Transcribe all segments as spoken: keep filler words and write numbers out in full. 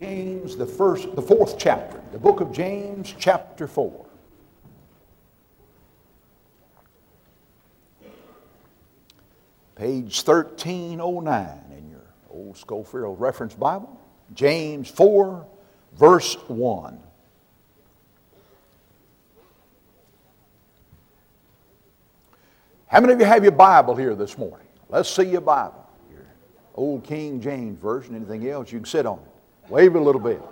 James, the first, the fourth chapter, the book of James, chapter four. Page thirteen oh nine in your old Schofield Reference Bible. James four, verse one. How many of you have your Bible here this morning? Let's see your Bible. Your old King James Version. Anything else, you can sit on it. Wave it a little bit.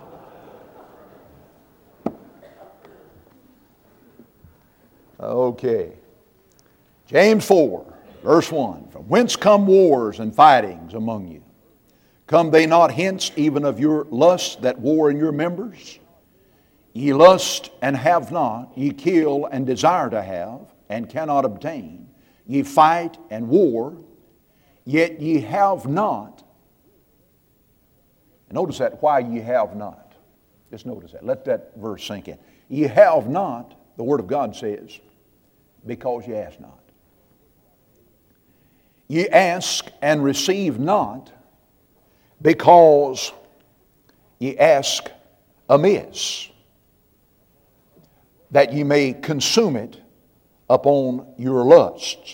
Okay. James four, verse one. From whence come wars and fightings among you? Come they not hence even of your lust that war in your members? Ye lust and have not, ye kill and desire to have, and cannot obtain. Ye fight and war, yet ye have not. And notice that, why ye have not. Just notice that. Let that verse sink in. Ye have not, the Word of God says, because ye ask not. Ye ask and receive not, because ye ask amiss, that ye may consume it upon your lusts.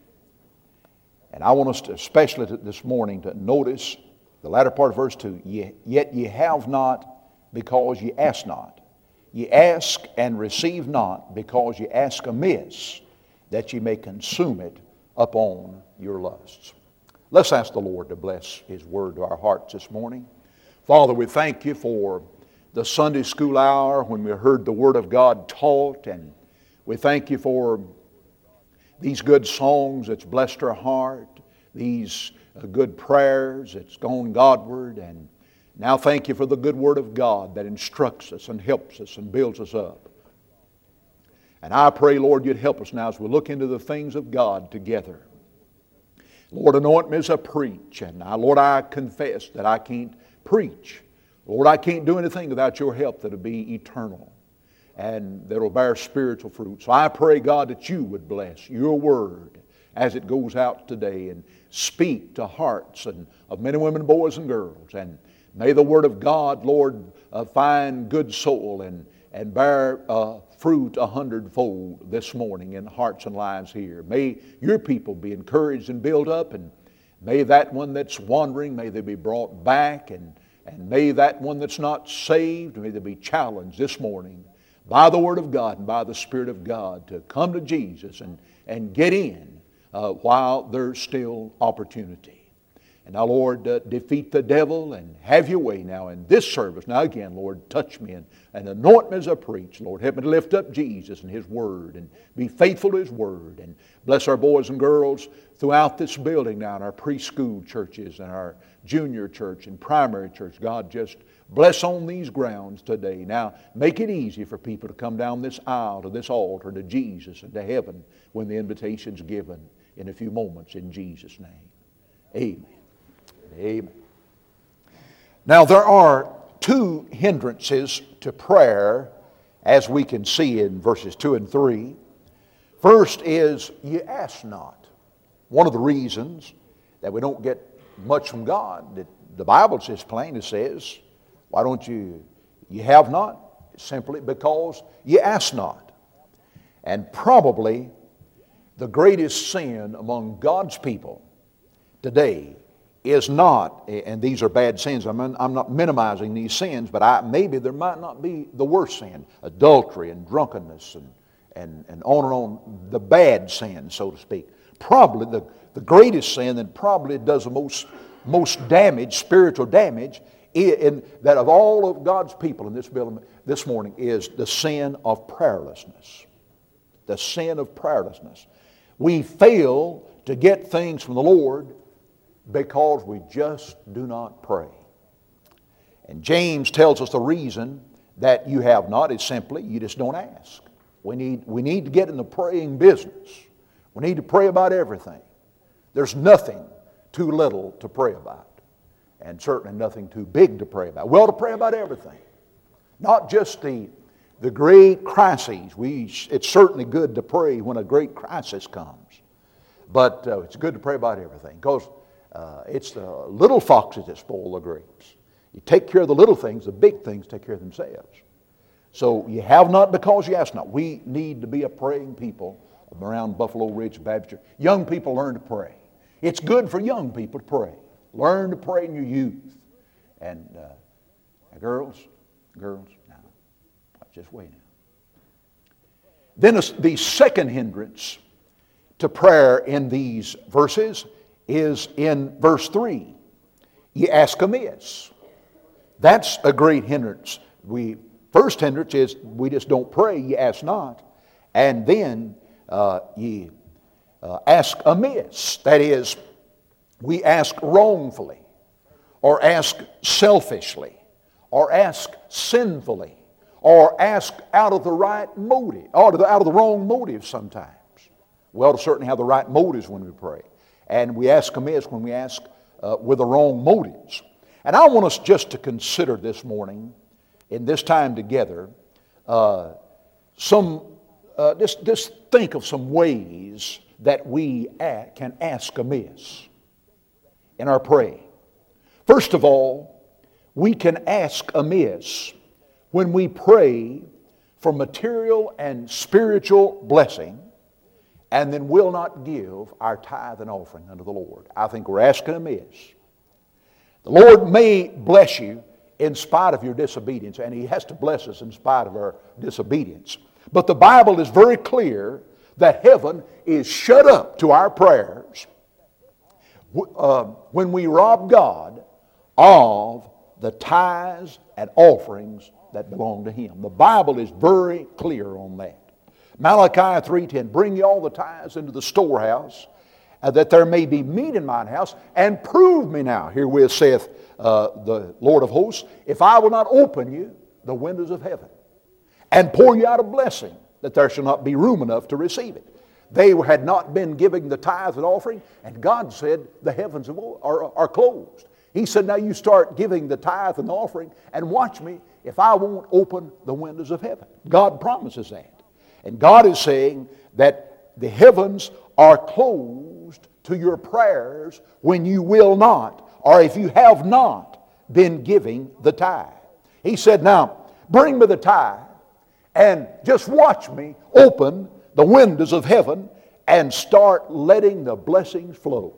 And I want us to, especially this morning, to notice the latter part of verse two. Ye, yet ye have not because ye ask not. Ye ask and receive not because ye ask amiss, that ye may consume it upon your lusts. Let's ask the Lord to bless His word to our hearts this morning. Father, we thank you for the Sunday school hour when we heard the Word of God taught, and we thank you for these good songs that's blessed our heart, these uh, good prayers that's gone Godward, and now thank you for the good Word of God that instructs us and helps us and builds us up. And I pray, Lord, you'd help us now as we look into the things of God together. Lord, anoint me as I preach, and now, Lord, I confess that I can't preach. Lord, I can't do anything without your help that'll be eternal and that'll bear spiritual fruit. So I pray, God, that you would bless your word as it goes out today and speak to hearts and of men and women, boys and girls. And may the word of God, Lord, uh, find good soul and, and bear uh, fruit a hundredfold this morning in hearts and lives here. May your people be encouraged and built up, and may that one that's wandering, may they be brought back, and, and may that one that's not saved, may they be challenged this morning by the Word of God and by the Spirit of God to come to Jesus and, and get in uh, while there's still opportunity. And now, Lord, uh, defeat the devil and have your way now in this service. Now again, Lord, touch me and, and anoint me as I preach. Lord, help me to lift up Jesus and His Word and be faithful to His Word. And bless our boys and girls throughout this building now in our preschool churches and our junior church and primary church. God, just bless on these grounds today. Now, make it easy for people to come down this aisle to this altar to Jesus and to heaven when the invitation's given in a few moments in Jesus' name. Amen. Amen. Now, there are two hindrances to prayer, as we can see in verses two and three. First is, ye ask not. One of the reasons that we don't get much from God, that the Bible says plain, it says, why don't you, you have not? Simply because you ask not. And probably the greatest sin among God's people today is not, and these are bad sins, I'm, I'm not minimizing these sins, but I, maybe there might not be the worst sin, adultery and drunkenness and, and, and on and on, the bad sin, so to speak. Probably the, the greatest sin that probably does the most, most damage, spiritual damage, in, that of all of God's people in this building this morning is the sin of prayerlessness. The sin of prayerlessness. We fail to get things from the Lord because we just do not pray. And James tells us the reason that you have not is simply you just don't ask. We need, we need to get in the praying business. We need to pray about everything. There's nothing too little to pray about, and certainly nothing too big to pray about. We ought to pray about everything, not just the, the great crises. We, it's certainly good to pray when a great crisis comes, but uh, it's good to pray about everything because Uh, it's the little foxes that spoil the grapes. You take care of the little things, the big things take care of themselves. So you have not because you ask not. We need to be a praying people around Buffalo Ridge Baptist Church. Young people learn to pray. It's good for young people to pray. Learn to pray in your youth. And uh, girls, girls, now, just wait now. Then the second hindrance to prayer in these verses is in verse three. You ask amiss. That's a great hindrance. We first hindrance is we just don't pray, you ask not. And then uh, you uh, ask amiss. That is, we ask wrongfully, or ask selfishly, or ask sinfully, or ask out of the right motive, or out of the wrong motive sometimes. We ought to certainly have the right motives when we pray. And we ask amiss when we ask uh, with the wrong motives. And I want us just to consider this morning, in this time together, uh, some, uh, just, just think of some ways that we a- can ask amiss in our praying. First of all, we can ask amiss when we pray for material and spiritual blessing, and then will not give our tithe and offering unto the Lord. I think we're asking amiss. The Lord may bless you in spite of your disobedience, and He has to bless us in spite of our disobedience. But the Bible is very clear that heaven is shut up to our prayers uh, when we rob God of the tithes and offerings that belong to Him. The Bible is very clear on that. Malachi three ten, bring ye all the tithes into the storehouse, uh, that there may be meat in mine house, and prove me now, herewith saith uh, the Lord of hosts, if I will not open you the windows of heaven, and pour you out a blessing, that there shall not be room enough to receive it. They had not been giving the tithe and offering, and God said the heavens are, are closed. He said, now you start giving the tithe and the offering, and watch me if I won't open the windows of heaven. God promises that. And God is saying that the heavens are closed to your prayers when you will not, or if you have not been giving the tithe. He said, now, bring me the tithe, and just watch me open the windows of heaven and start letting the blessings flow.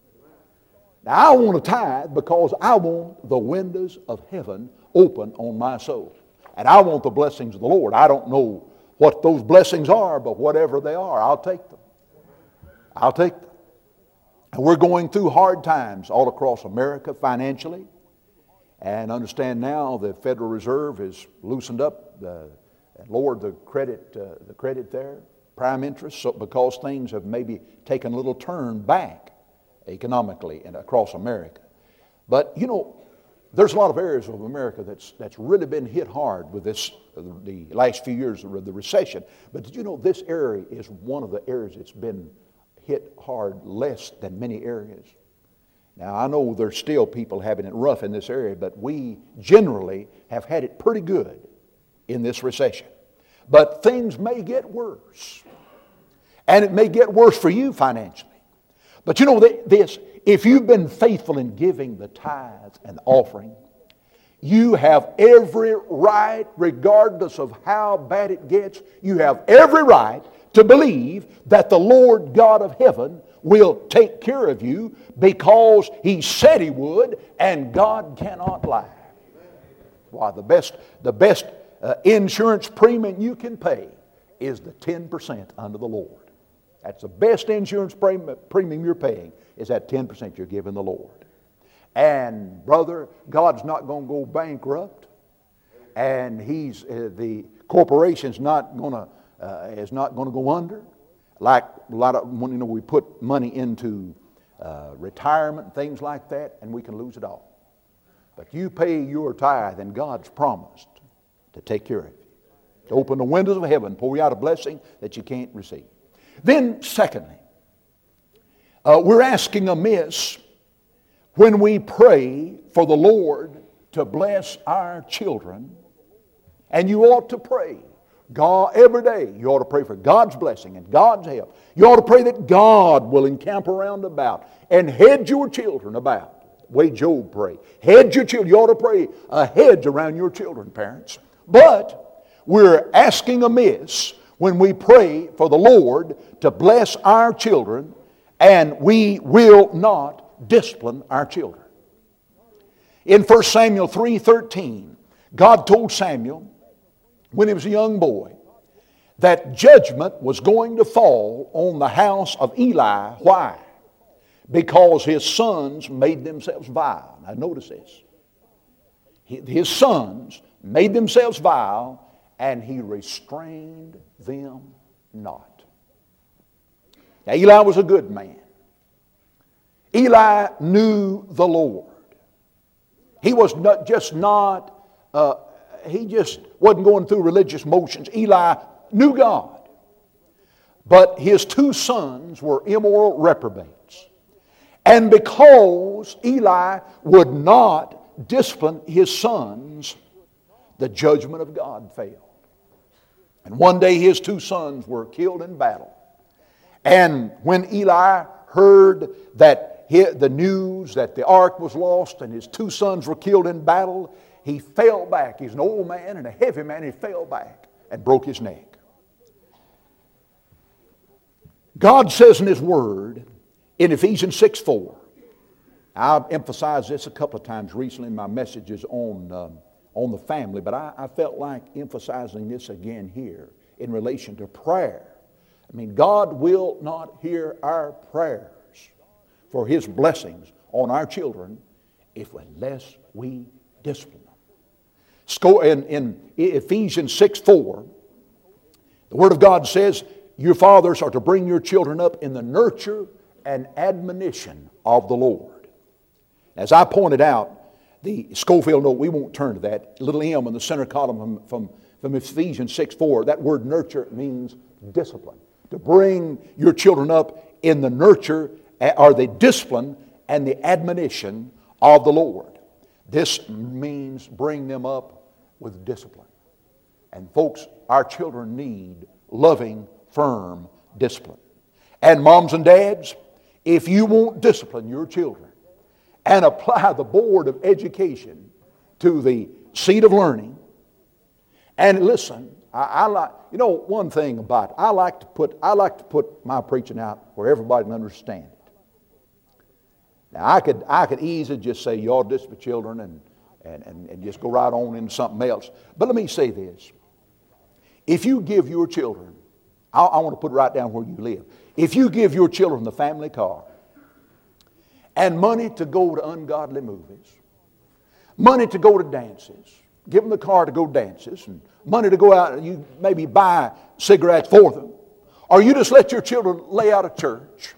Now, I want to tithe because I want the windows of heaven open on my soul. And I want the blessings of the Lord. I don't know what those blessings are, but whatever they are, I'll take them. I'll take them. And we're going through hard times all across America financially. And understand now the Federal Reserve has loosened up the, and lowered the credit, uh, the credit there, prime interest, so because things have maybe taken a little turn back economically and across America. But, you know, there's a lot of areas of America that's that's really been hit hard with this, the last few years of the recession. But did you know this area is one of the areas that's been hit hard less than many areas? Now, I know there's still people having it rough in this area, but we generally have had it pretty good in this recession. But things may get worse. And it may get worse for you financially. But you know this, if you've been faithful in giving the tithes and the offering, you have every right, regardless of how bad it gets, you have every right to believe that the Lord God of heaven will take care of you because He said He would, and God cannot lie. Why, the best, the best uh, insurance premium you can pay is the ten percent unto the Lord. That's the best insurance premium you're paying, is that ten percent you're giving the Lord. And brother, God's not going to go bankrupt, and He's uh, the corporation's not going to uh, is not going to go under. Like a lot of when you know we put money into uh, retirement and things like that, and we can lose it all. But you pay your tithe, and God's promised to take care of you, to open the windows of heaven, pour you out a blessing that you can't receive. Then, secondly, uh, we're asking amiss when we pray for the Lord to bless our children. And you ought to pray God every day. You ought to pray for God's blessing and God's help. You ought to pray that God will encamp around about and head your children about the way Job prayed. Hedge your children. You ought to pray a hedge around your children, parents. But we're asking amiss when we pray for the Lord to bless our children, and we will not discipline our children. In First Samuel three thirteen, God told Samuel when he was a young boy that judgment was going to fall on the house of Eli. Why? Because his sons made themselves vile. Now notice this. His sons made themselves vile, and he restrained them not. Now Eli was a good man. Eli knew the Lord. He was not just not, uh, he just wasn't going through religious motions. Eli knew God. But his two sons were immoral reprobates. And because Eli would not discipline his sons, the judgment of God failed. And one day his two sons were killed in battle. And when Eli heard that he, the news that the ark was lost and his two sons were killed in battle, he fell back. He's an old man and a heavy man. He fell back and broke his neck. God says in His Word in Ephesians six four, I've emphasized this a couple of times recently in my messages on, um, on the family, but I, I felt like emphasizing this again here in relation to prayer. I mean, God will not hear our prayers for His blessings on our children if unless we discipline them. In, in Ephesians six four, the Word of God says, your fathers are to bring your children up in the nurture and admonition of the Lord. As I pointed out, the Scofield note, we won't turn to that. Little M in the center column from, from, from Ephesians six four, that word nurture means discipline. To bring your children up in the nurture or the discipline and the admonition of the Lord. This means bring them up with discipline. And folks, our children need loving, firm discipline. And moms and dads, if you won't discipline your children and apply the board of education to the seat of learning, and listen, I, I like, you know, one thing about it, I like to put, I like to put my preaching out where everybody can understand it. Now, I could, I could easily just say, you ought to discipline children and, and, and, and just go right on into something else. But let me say this. If you give your children, I, I want to put it right down where you live. If you give your children the family car and money to go to ungodly movies, money to go to dances, give them the car to go dances, and money to go out and you maybe buy cigarettes for them, or you just let your children lay out of church.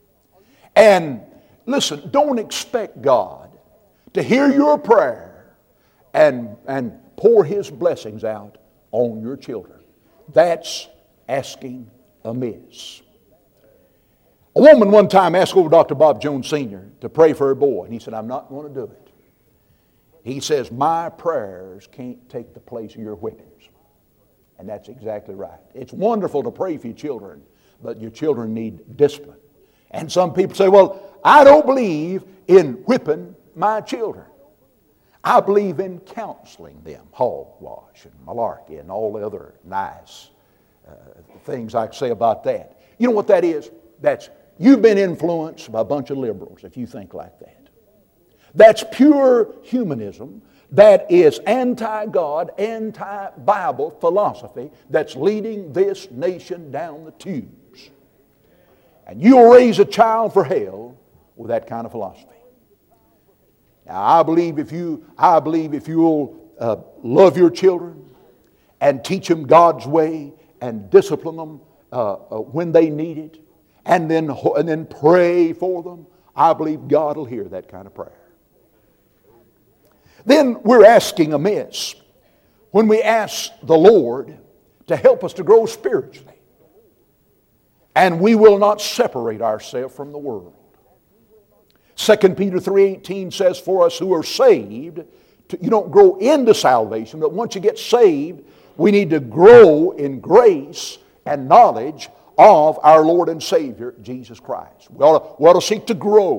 And listen, don't expect God to hear your prayer and, and pour His blessings out on your children. That's asking amiss. A woman one time asked old Doctor Bob Jones Senior to pray for her boy, and he said, I'm not going to do it. He says, my prayers can't take the place of your whippings. And that's exactly right. It's wonderful to pray for your children, but your children need discipline. And some people say, well, I don't believe in whipping my children. I believe in counseling them, hogwash and malarkey and all the other nice uh, things I can say about that. You know what that is? That's, you've been influenced by a bunch of liberals if you think like that. That's pure humanism. That is anti-God, anti-Bible philosophy that's leading this nation down the tubes. And you'll raise a child for hell with that kind of philosophy. Now, I believe if you, I believe if you'll uh, love your children and teach them God's way and discipline them uh, uh, when they need it, and then and then pray for them, I believe God will hear that kind of prayer. Then we're asking amiss when we ask the Lord to help us to grow spiritually. And we will not separate ourselves from the world. Second Peter three eighteen says, for us who are saved, to, you don't grow into salvation, but once you get saved, we need to grow in grace and knowledge of our Lord and Savior, Jesus Christ. We ought to, we ought to seek to grow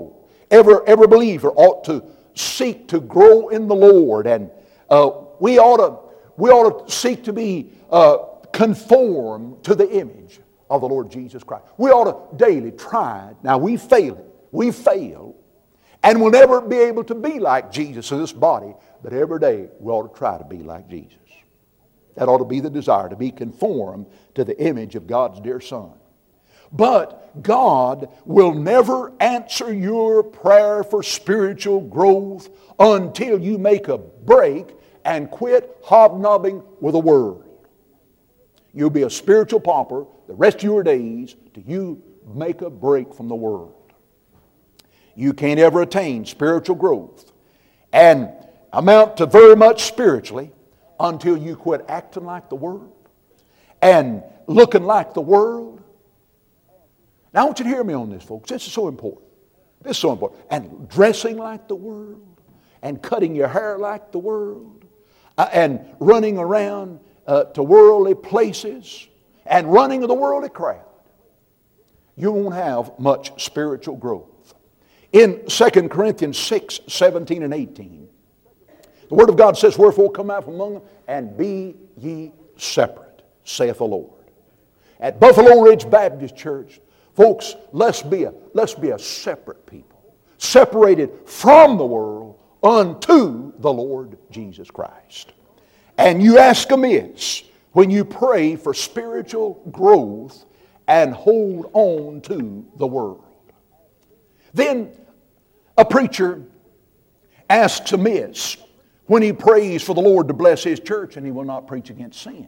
Every, every believer ought to seek to grow in the Lord, and uh, we ought to we ought to seek to be uh, conformed to the image of the Lord Jesus Christ. We ought to daily try. Now we fail it. We fail, and we'll never be able to be like Jesus in this body. But every day we ought to try to be like Jesus. That ought to be the desire, to be conformed to the image of God's dear Son. But God will never answer your prayer for spiritual growth until you make a break and quit hobnobbing with the world. You'll be a spiritual pauper the rest of your days till you make a break from the world. You can't ever attain spiritual growth and amount to very much spiritually until you quit acting like the world and looking like the world. Now I want you to hear me on this, folks. This is so important. This is so important. And dressing like the world, and cutting your hair like the world, uh, and running around uh, to worldly places, and running to the worldly crowd. You won't have much spiritual growth. In Second Corinthians six, seventeen and eighteen, the Word of God says, "Wherefore come out from among them, and be ye separate, saith the Lord." At Buffalo Ridge Baptist Church, folks, let's be a, let's be a separate people, separated from the world unto the Lord Jesus Christ. And you ask amiss when you pray for spiritual growth and hold on to the world. Then a preacher asks amiss when he prays for the Lord to bless his church and he will not preach against sin.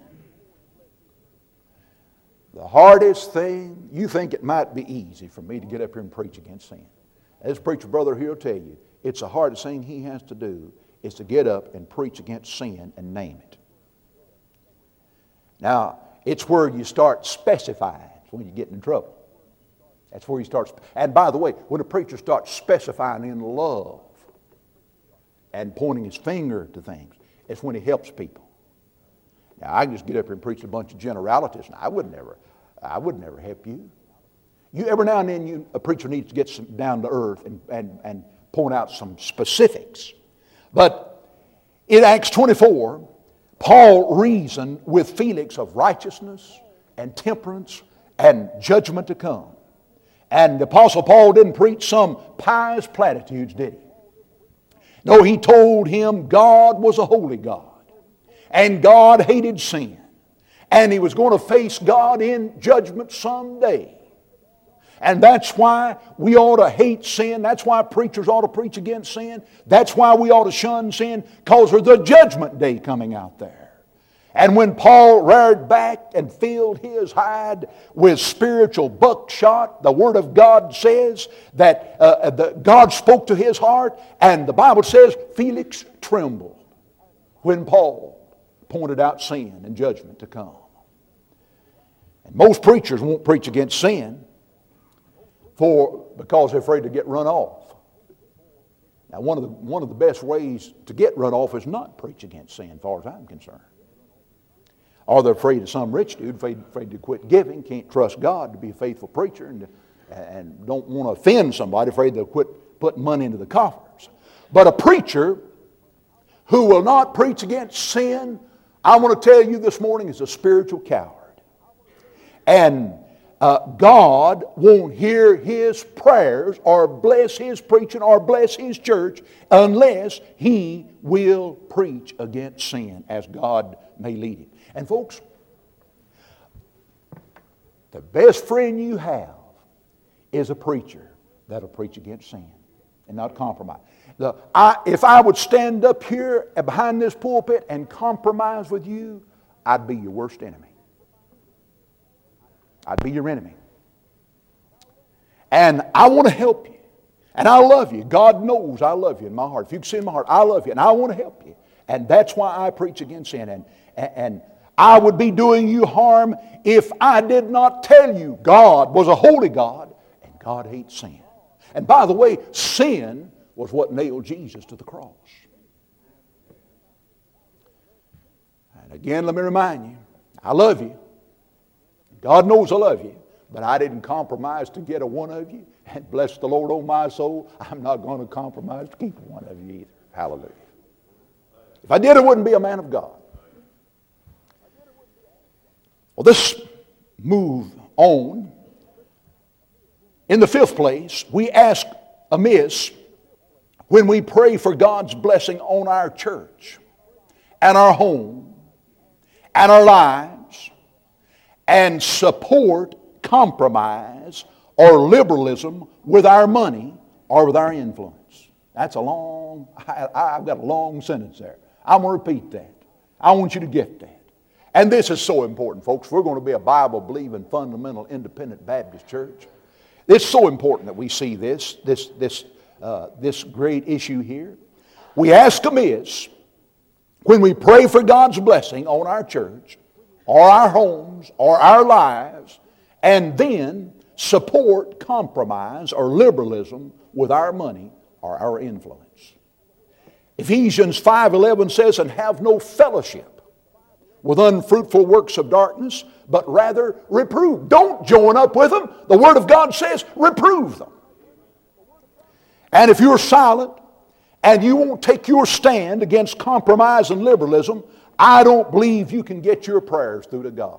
The hardest thing, you think it might be easy for me to get up here and preach against sin. As preacher brother here will tell you, it's the hardest thing he has to do is to get up and preach against sin and name it. Now, it's where you start specifying when you get in trouble. That's where you start. And by the way, when a preacher starts specifying in love and pointing his finger to things, it's when he helps people. Now, I can just get up here and preach a bunch of generalities, and I would never, I would never help you. You every now and then, you, a preacher needs to get some down to earth and, and, and point out some specifics. But in Acts twenty-four, Paul reasoned with Felix of righteousness and temperance and judgment to come. And the Apostle Paul didn't preach some pious platitudes, did he? No, he told him God was a holy God. And God hated sin. And he was going to face God in judgment someday. And that's why we ought to hate sin. That's why preachers ought to preach against sin. That's why we ought to shun sin, because there's the judgment day coming out there. And when Paul reared back and filled his hide with spiritual buckshot, the Word of God says that uh, the, God spoke to his heart, and the Bible says Felix trembled when Paul pointed out sin and judgment to come. And most preachers won't preach against sin for because they're afraid to get run off. Now, one of the one of the best ways to get run off is not preach against sin, as far as I'm concerned. Or they're afraid of some rich dude, afraid, afraid to quit giving, can't trust God to be a faithful preacher, and, and don't want to offend somebody, afraid they'll quit putting money into the coffers. But a preacher who will not preach against sin, I want to tell you this morning, is a spiritual coward. And uh, God won't hear his prayers or bless his preaching or bless his church unless he will preach against sin as God may lead him. And folks, the best friend you have is a preacher that'll preach against sin and not compromise. The, I, if I would stand up here behind this pulpit and compromise with you, I'd be your worst enemy. I'd be your enemy. And I want to help you. And I love you. God knows I love you in my heart. If you can see in my heart, I love you and I want to help you. And that's why I preach against sin. And, and I would be doing you harm if I did not tell you God was a holy God and God hates sin. And by the way, sin was what nailed Jesus to the cross. And again, let me remind you, I love you. God knows I love you, but I didn't compromise to get a one of you, And bless the Lord, oh my soul, I'm not going to compromise to keep one of you either. Hallelujah. If I did, I wouldn't be a man of God. Well, this move on. In the fifth place, we ask amiss when we pray for God's blessing on our church and our home and our lives and support compromise or liberalism with our money or with our influence. That's a long, I, I've got a long sentence there. I'm going to repeat that. I want you to get that. And this is so important, folks. We're going to be a Bible-believing, fundamental, independent Baptist church. It's so important that we see this, this, this, uh, this great issue here. We ask amiss when we pray for God's blessing on our church or our homes or our lives, and then support compromise or liberalism with our money or our influence. Ephesians five eleven says, and have no fellowship with unfruitful works of darkness, but rather reprove. Don't join up with them. The Word of God says reprove them. And if you're silent and you won't take your stand against compromise and liberalism, I don't believe you can get your prayers through to God.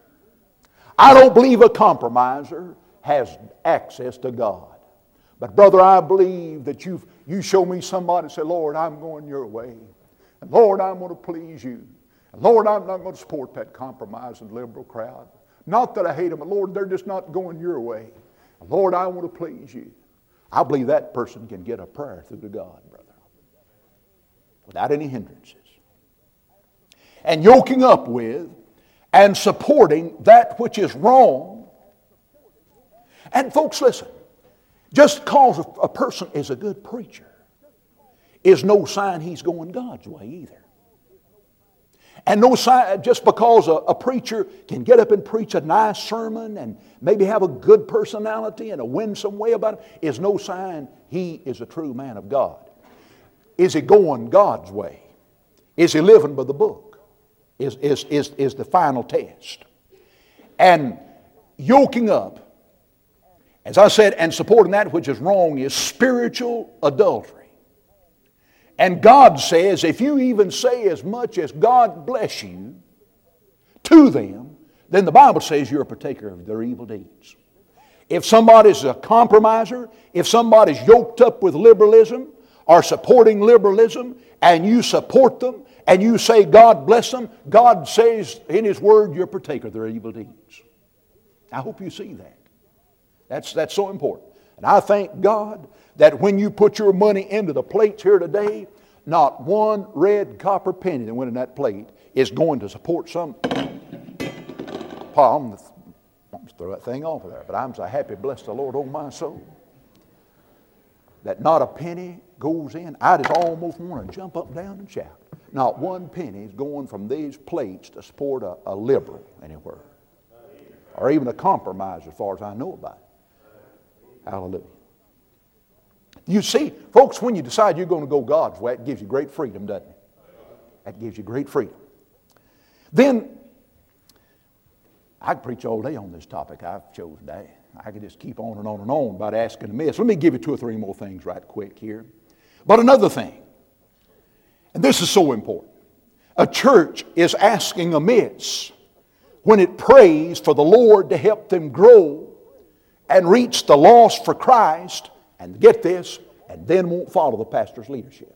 I don't believe a compromiser has access to God. But brother, I believe that you've, you show me somebody and say, Lord, I'm going your way. And Lord, I'm going to please you. And Lord, I'm not going to support that compromising liberal crowd. Not that I hate them, but Lord, they're just not going your way. And Lord, I want to please you. I believe that person can get a prayer through to God, brother, without any hindrances. And yoking up with and supporting that which is wrong. And folks, listen, just because a person is a good preacher is no sign he's going God's way either. And no sign, just because a, a preacher can get up and preach a nice sermon and maybe have a good personality and a winsome way about it, is no sign he is a true man of God. Is he going God's way? Is he living by the book? Is, is, is, is the final test. And yoking up, as I said, and supporting that which is wrong is spiritual adultery. And God says, if you even say as much as God bless you to them, then the Bible says you're a partaker of their evil deeds. If somebody's a compromiser, if somebody's yoked up with liberalism or supporting liberalism, and you support them, and you say God bless them, God says in His Word you're a partaker of their evil deeds. I hope you see that. That's, that's so important. And I thank God that when you put your money into the plates here today, not one red copper penny that went in that plate is going to support some... Paul, I'm going to throw that thing off of there, but I'm so happy, bless the Lord, oh my soul, that not a penny goes in. I just almost want to jump up, down, and shout. Not one penny is going from these plates to support a, a liberal anywhere, or even a compromise as far as I know about it. Hallelujah. You see, folks, when you decide you're going to go God's way, it gives you great freedom, doesn't it? That gives you great freedom. Then, I could preach all day on this topic I've chosen today. I could just keep on and on and on about asking amiss. Let me give you two or three more things right quick here. But another thing, and this is so important. A church is asking amiss when it prays for the Lord to help them grow and reach the lost for Christ, and get this, and then won't follow the pastor's leadership.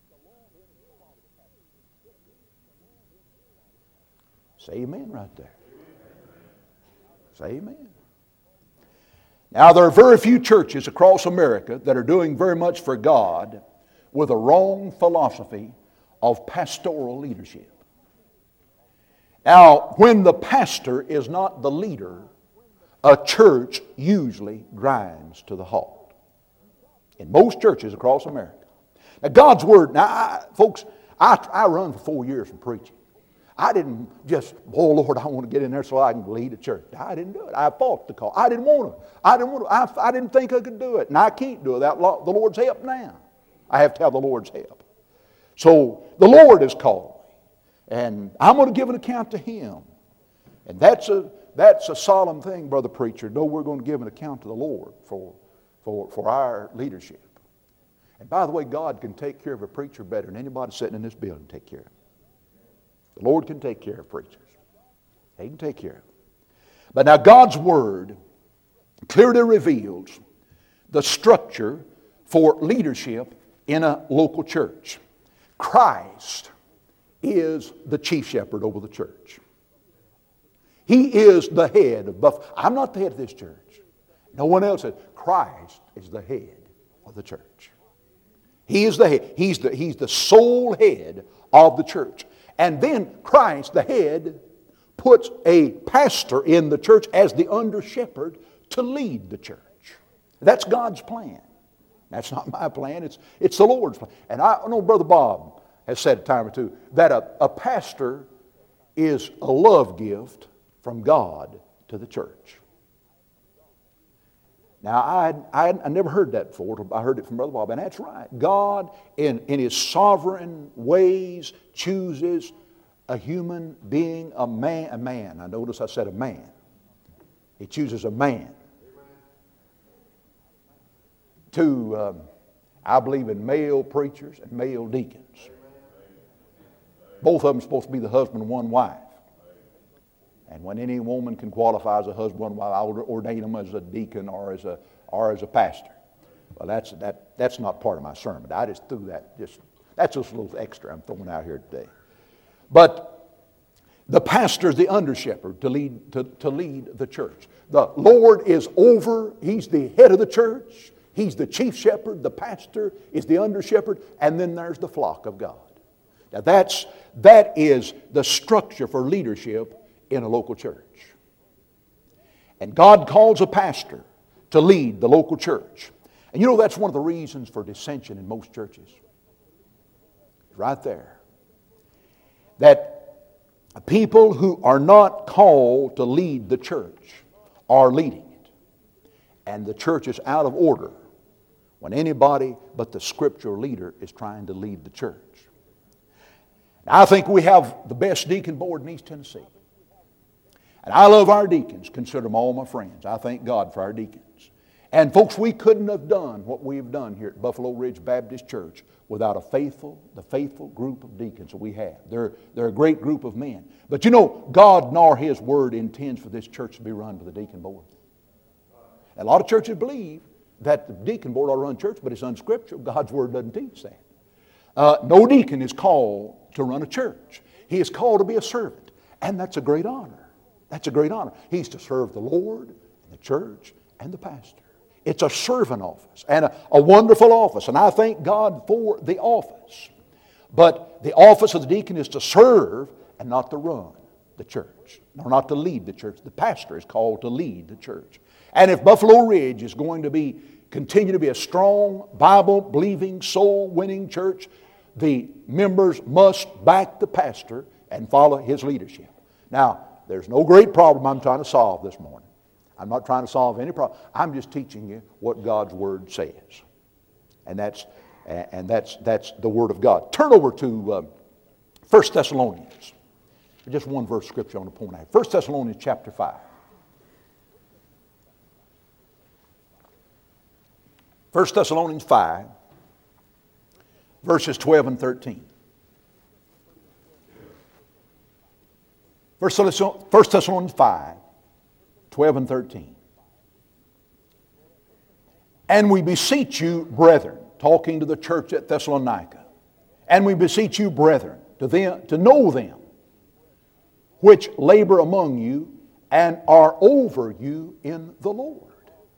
Say amen right there. Say amen. Now, there are very few churches across America that are doing very much for God with a wrong philosophy of pastoral leadership. Now, when the pastor is not the leader, a church usually grinds to the halt. In most churches across America. Now, God's Word, now, I, folks, I, I run for four years from preaching. I didn't just, oh, Lord, I want to get in there so I can lead a church. I didn't do it. I fought the call. I didn't want to. I didn't want to. I, I didn't think I could do it. And I can't do it without the Lord's help now. I have to have the Lord's help. So, the Lord has called me. And I'm going to give an account to Him. And that's a, that's a solemn thing, brother preacher. No, we're going to give an account to the Lord for for, for our leadership. And by the way, God can take care of a preacher better than anybody sitting in this building take care of him. The Lord can take care of preachers. He can take care of them. But now God's Word clearly reveals the structure for leadership in a local church. Christ is the chief shepherd over the church. He is the head of Buffalo. I'm not the head of this church. No one else is. Christ is the head of the church. He is the head. He's the, he's the sole head of the church. And then Christ, the head, puts a pastor in the church as the under shepherd to lead the church. That's God's plan. That's not my plan. It's, it's the Lord's plan. And I know Brother Bob has said a time or two that a, a pastor is a love gift from God to the church. Now, I, I, I never heard that before. I heard it from Brother Bob, and that's right. God, in, in His sovereign ways, chooses a human being, a man. A man. I notice I said a man. He chooses a man to, um, I believe in male preachers and male deacons. Both of them are supposed to be the husband and one wife. And when any woman can qualify as a husband, one wife, I'll ordain them as a deacon or as a or as a pastor. Well, that's that that's not part of my sermon. I just threw that. Just that's just a little extra I'm throwing out here today. But the pastor is the under shepherd to lead to, to lead the church. The Lord is over. He's the head of the church. He's the chief shepherd. The pastor is the under shepherd, and then there's the flock of God. Now that's that is the structure for leadership in a local church. And God calls a pastor to lead the local church. And you know that's one of the reasons for dissension in most churches. Right there. That people who are not called to lead the church are leading it. And the church is out of order when anybody but the scriptural leader is trying to lead the church. Now, I think we have the best deacon board in East Tennessee. And I love our deacons, consider them all my friends. I thank God for our deacons. And folks, we couldn't have done what we've done here at Buffalo Ridge Baptist Church without a faithful, the faithful group of deacons that we have. They're, they're a great group of men. But you know, God nor His Word intends for this church to be run by the deacon board. A lot of churches believe that the deacon board ought to run church, but it's unscriptural. God's Word doesn't teach that. Uh, no deacon is called to run a church. He is called to be a servant. And that's a great honor. That's a great honor. He's to serve the Lord, and the church, and the pastor. It's a servant office and a, a wonderful office. And I thank God for the office. But the office of the deacon is to serve and not to run the church, nor not to lead the church. The pastor is called to lead the church. And if Buffalo Ridge is going to be continue to be a strong, Bible-believing, soul-winning church, the members must back the pastor and follow his leadership. Now, there's no great problem I'm trying to solve this morning. I'm not trying to solve any problem. I'm just teaching you what God's Word says. And that's and that's that's the Word of God. Turn over to uh, First Thessalonians. Just one verse of Scripture I want to point out. First Thessalonians chapter five. First Thessalonians five, verses twelve and thirteen. First Thessalonians five, twelve and thirteen. And we beseech you, brethren, talking to the church at Thessalonica, and we beseech you, brethren, to them to know them which labor among you and are over you in the Lord,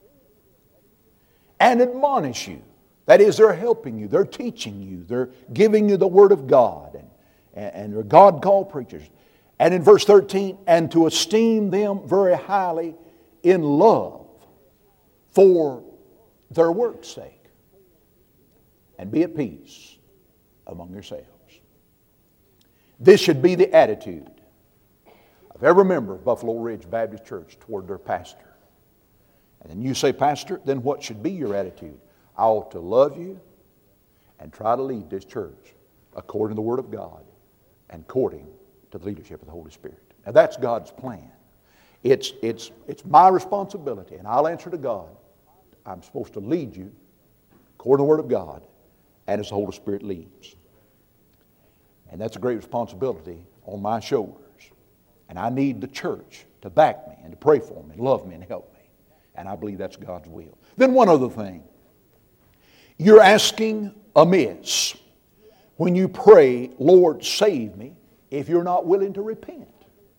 and admonish you. That is, they're helping you, they're teaching you, they're giving you the Word of God, and, and they're God-called preachers. And in verse thirteen, and to esteem them very highly in love for their work's sake, and be at peace among yourselves. This should be the attitude of every member of Buffalo Ridge Baptist Church toward their pastor. And then you say, Pastor, then what should be your attitude? I ought to love you and try to lead this church according to the Word of God and according to the leadership of the Holy Spirit. Now that's God's plan. It's, it's, it's my responsibility, and I'll answer to God. I'm supposed to lead you according to the Word of God and as the Holy Spirit leads. And that's a great responsibility on my shoulders. And I need the church to back me and to pray for me and love me and help me. And I believe that's God's will. Then one other thing. You're asking amiss when you pray, Lord, save me, if you're not willing to repent.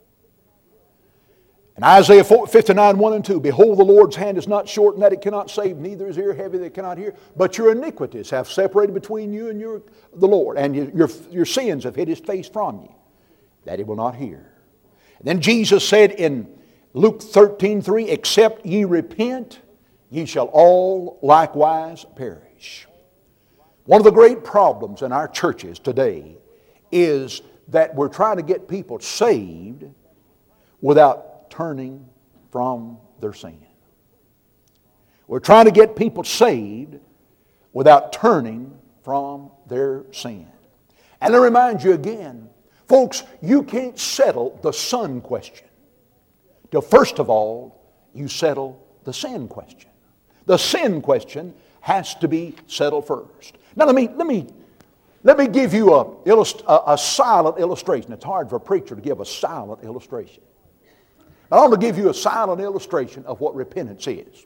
In Isaiah fifty-nine, one and two, behold, the Lord's hand is not shortened that it cannot save, neither is ear heavy that it cannot hear. But your iniquities have separated between you and your, the Lord, and your, your sins have hid His face from you, that He will not hear. And then Jesus said in Luke thirteen, three, except ye repent, ye shall all likewise perish. One of the great problems in our churches today is that we're trying to get people saved without turning from their sin. We're trying to get people saved without turning from their sin. And I remind you again, folks, you can't settle the son question till first of all you settle the sin question. The sin question has to be settled first. Now let me let me let me give you a, illust- a, a silent illustration. It's hard for a preacher to give a silent illustration. But I want to give you a silent illustration of what repentance is.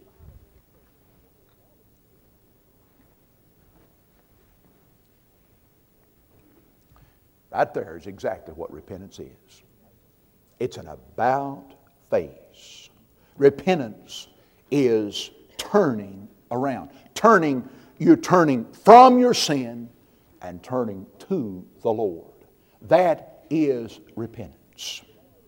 Right there is exactly what repentance is. It's an about face. Repentance is turning around. Turning, you're turning from your sin and turning to the Lord. That is repentance.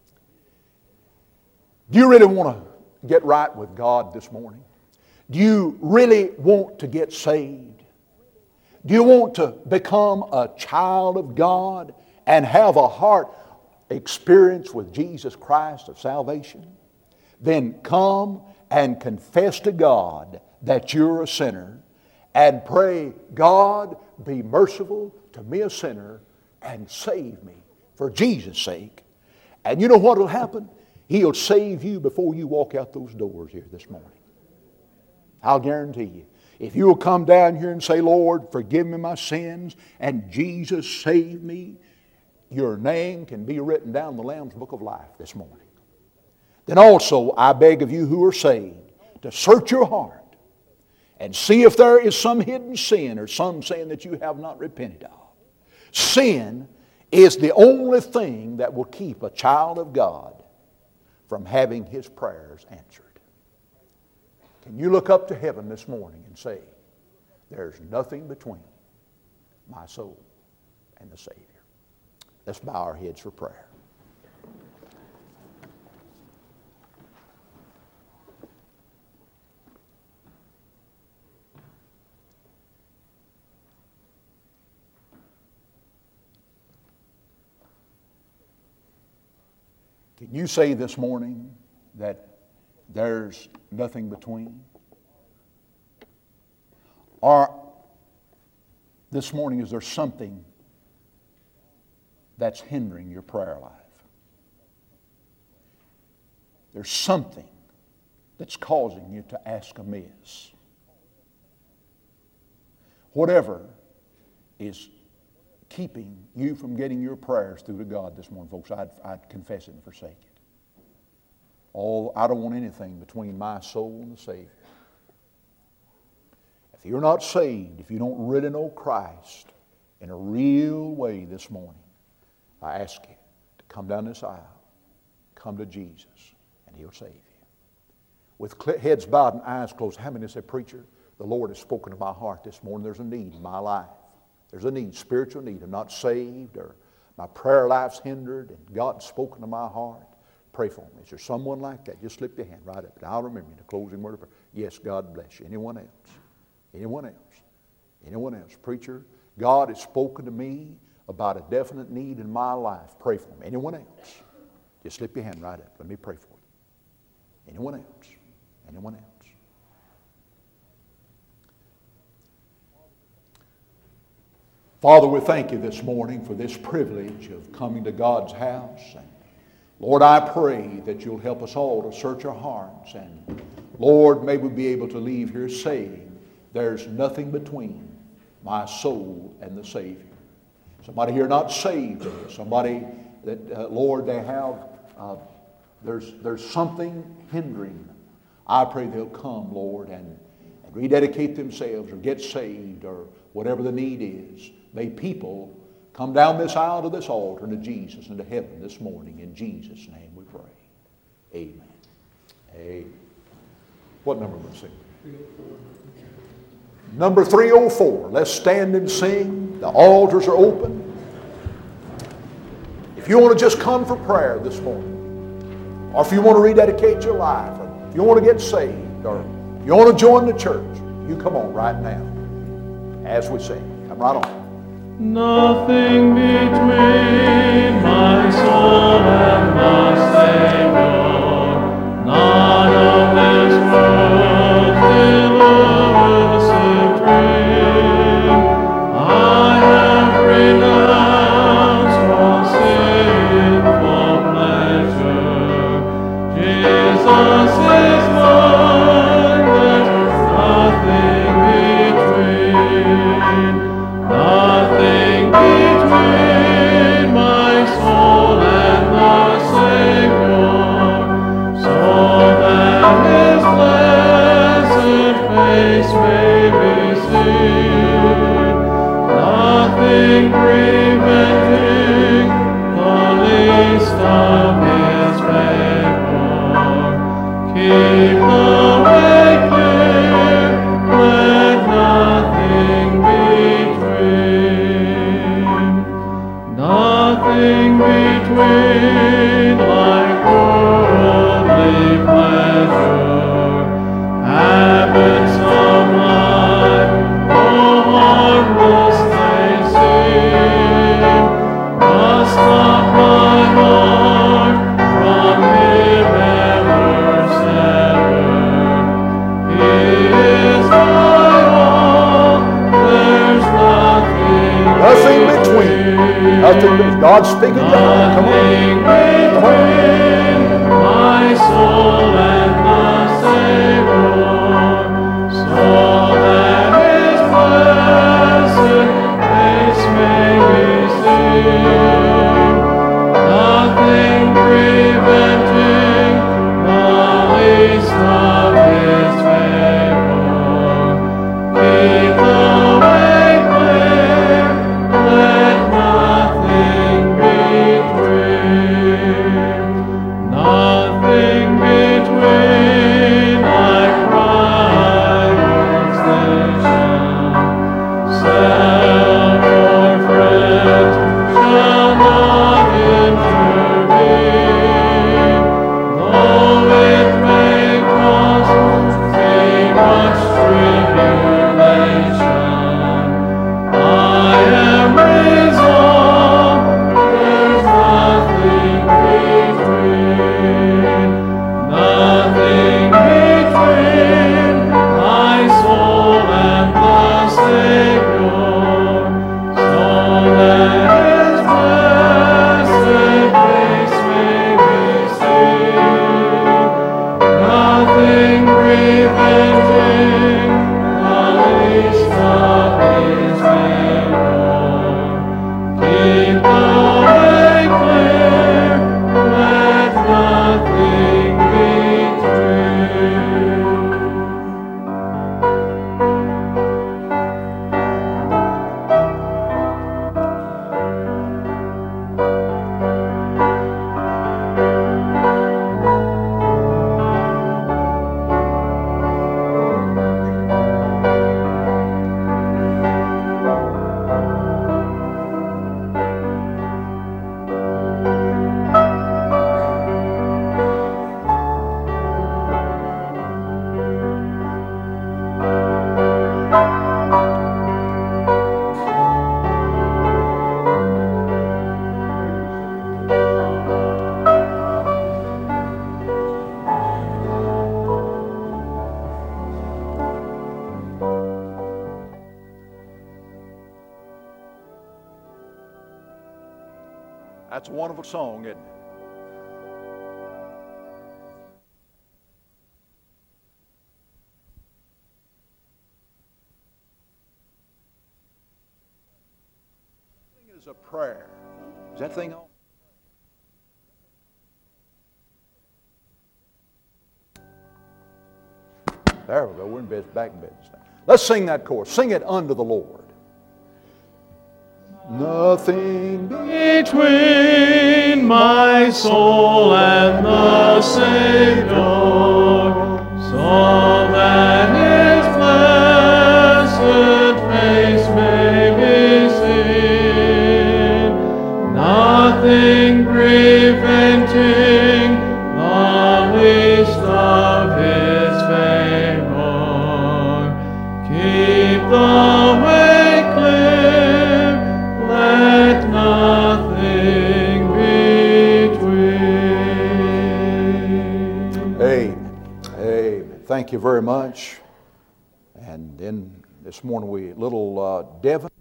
Do you really want to get right with God this morning? Do you really want to get saved? Do you want to become a child of God and have a heart experience with Jesus Christ of salvation? Then come and confess to God that you're a sinner and pray, God, be merciful to me, a sinner, and save me for Jesus' sake. And you know what will happen? He'll save you before you walk out those doors here this morning. I'll guarantee you. If you will come down here and say, Lord, forgive me my sins, and Jesus save me, your name can be written down in the Lamb's Book of Life this morning. Then also, I beg of you who are saved to search your heart and see if there is some hidden sin or some sin that you have not repented of. Sin is the only thing that will keep a child of God from having his prayers answered. Can you look up to heaven this morning and say, there's nothing between my soul and the Savior? Let's bow our heads for prayer. Can you say this morning that there's nothing between? Or this morning, is there something that's hindering your prayer life? There's something that's causing you to ask amiss. Whatever is keeping you from getting your prayers through to God this morning, folks, I'd, I'd confess it and forsake it. Oh, I don't want anything between my soul and the Savior. If you're not saved, if you don't really know Christ in a real way this morning, I ask you to come down this aisle, come to Jesus, and He'll save you. With heads bowed and eyes closed, how many say, Preacher, the Lord has spoken to my heart this morning. There's a need in my life. There's a need, spiritual need. I'm not saved, or my prayer life's hindered, and God's spoken to my heart. Pray for me. Is there someone like that? Just slip your hand right up, and I'll remember you in the closing word of prayer. Yes, God bless you. Anyone else? Anyone else? Anyone else? Preacher, God has spoken to me about a definite need in my life. Pray for me. Anyone else? Just slip your hand right up. Let me pray for you. Anyone else? Anyone else? Father, we thank you this morning for this privilege of coming to God's house. And Lord, I pray that you'll help us all to search our hearts and Lord, may we be able to leave here saying, there's nothing between my soul and the Savior. Somebody here not saved, somebody that, uh, Lord, they have, uh, there's, there's something hindering. I pray they'll come, Lord, and, and rededicate themselves or get saved or whatever the need is. May people come down this aisle to this altar and to Jesus and to heaven this morning. In Jesus' name we pray. Amen. Amen. What number will we sing? Number three oh four. Let's stand and sing. The altars are open. If you want to just come for prayer this morning, or if you want to rededicate your life, or if you want to get saved, or if you want to join the church, you come on right now as we sing. Come right on. Nothing between my soul and the Savior, none of this world's elusive dream. I have renounced all sinful pleasure. Jesus is mine, there's nothing between. Nothing between my soul and the Savior, so that His blessed face may be seen. Nothing preventing the least of His favor. Keep the way clear, let nothing be. Nothing between like worldly pleasure, habits of life, though harmless they seem, must not my heart from Him ever sever. He is my all, there's nothing, nothing between. Nothing but God speaking to you. Come on. Come on. My soul and the Savior, so that His blessed face may be seen. Nothing preventing the least of His favor. Keep the way clear, let nothing between. Nothing between, like rivals nation. Self or friend shall not intervene, though it may cause me much tribulation. I am resolved, there's nothing between, nothing between my soul and the Savior, so that His blessed face may be seen. Nothing preventing the least of His favor. Keep the way clear, let nothing between. That's a wonderful song, isn't it? is a prayer. Is that thing on? There we go. We're in bed, back in business now. Let's sing that chorus. Sing it unto the Lord. Nothing between my soul and the Savior, so that His blessed face may be seen. Nothing preventing the least of His favor. Keep the way clear, let nothing between. Amen. Amen. Thank you very much. And then this morning we little uh, Devon.